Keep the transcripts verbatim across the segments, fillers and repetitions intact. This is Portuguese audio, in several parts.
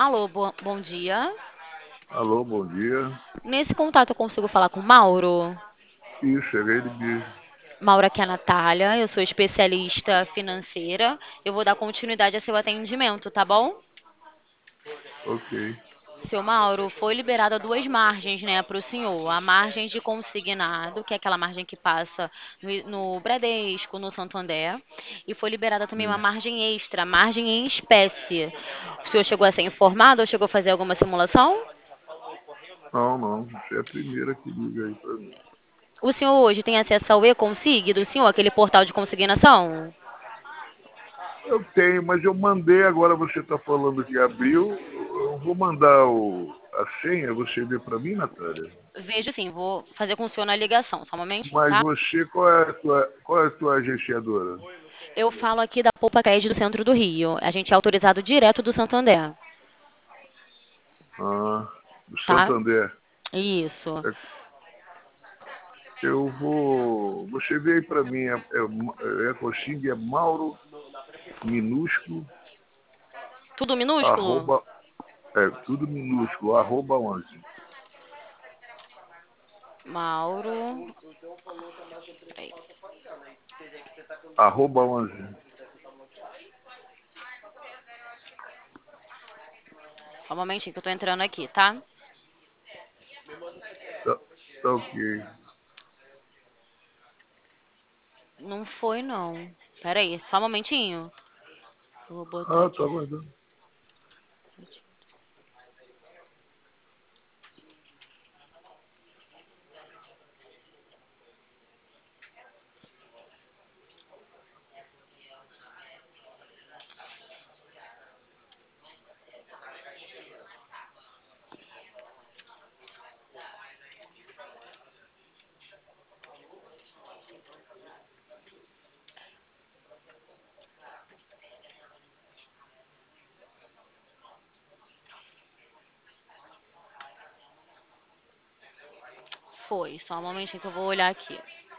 Alô, bo- bom dia. Alô, bom dia. Nesse contato eu consigo falar com o Mauro? Isso, é ele mesmo. Mauro, aqui é a Natália, eu sou especialista financeira. Eu vou dar continuidade a seu atendimento, tá bom? Ok. Seu Mauro, foi liberada duas margens, né, para o senhor. A margem de consignado, que é aquela margem que passa no, no Bradesco, no Santander, e foi liberada também uma Hum. margem extra, margem em espécie. O senhor chegou a ser informado ou chegou a fazer alguma simulação? Não, não. Você é a primeira que liga aí pra mim. O senhor hoje tem acesso ao e-Consig do senhor, aquele portal de consignação? Eu tenho, mas eu mandei, agora você está falando que abriu. Eu vou mandar o, a senha, você vê para mim, Natália? Vejo sim, vou fazer com o senhor na ligação, só um momentinho, Mas tá? você, qual é a tua, qual é a tua agenciadora? Eu falo aqui da Poupa Crédito do centro do Rio. A gente é autorizado direto do Santander, Ah, do tá? Santander. Isso. É, eu vou. Você vê aí para mim, é, é, é, Coxingue, é Mauro, minúsculo, Tudo minúsculo? arroba, é tudo minúsculo, arroba onze. Mauro. Peraí. Arroba onze. Só um momentinho que eu tô entrando aqui, tá? Tá, tá ok. Não foi, não. Peraí, só um momentinho. Eu vou botar Ah, tá aqui. aguardando. Foi, só um momentinho que eu vou olhar aqui.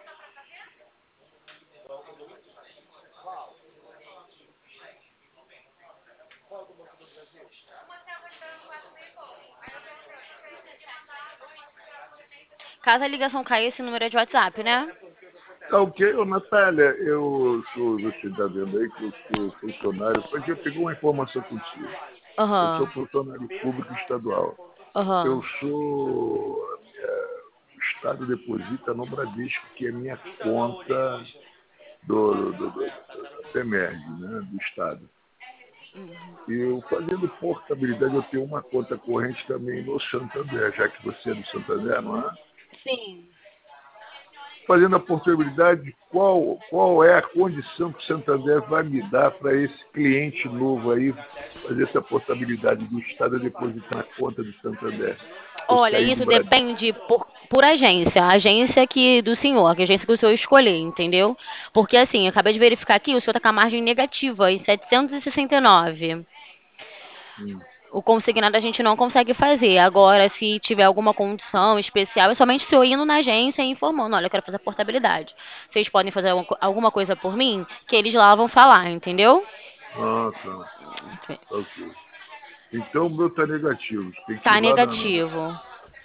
Caso a ligação caia, esse número é de WhatsApp, né? Tá ok, ô Natália, eu sou, você está vendo aí que eu sou funcionário, porque eu peguei uma informação contigo. Eu sou Aham, funcionário público estadual. Eu aham. sou, é, o Estado deposita no Bradesco, que é minha conta do, do, do, da Temerg, né, do Estado. Eu, fazendo portabilidade, eu tenho uma conta corrente também no Santander, já que você é do Santander, não é? Sim. Fazendo a portabilidade, qual, qual é a condição que o Santander vai me dar para esse cliente novo aí fazer essa portabilidade do Estado a depositar na conta do Santander? Eu Olha, saí do isso Brasil. depende por, por agência. A agência que do senhor, que a agência que o senhor escolher, entendeu? Porque assim, eu acabei de verificar aqui, o senhor está com a margem negativa em setecentos e e sessenta e nove. Hum. O consignado a gente não consegue fazer. Agora, se tiver alguma condição especial, é somente o senhor indo na agência e informando, olha, eu quero fazer a portabilidade. Vocês podem fazer alguma co- alguma coisa por mim? Que eles lá vão falar, entendeu? Ah, tá. Tá ok. Então o meu está negativo. Tem que ir Tá lá na, na, na- negativo.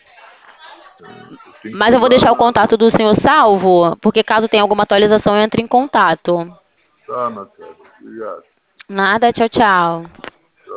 eu tenho que Mas ir eu vou lá deixar o na. contato do senhor salvo, porque caso tenha alguma atualização, eu entre em contato. Tá, Natália. Obrigado. Nada, tchau, tchau.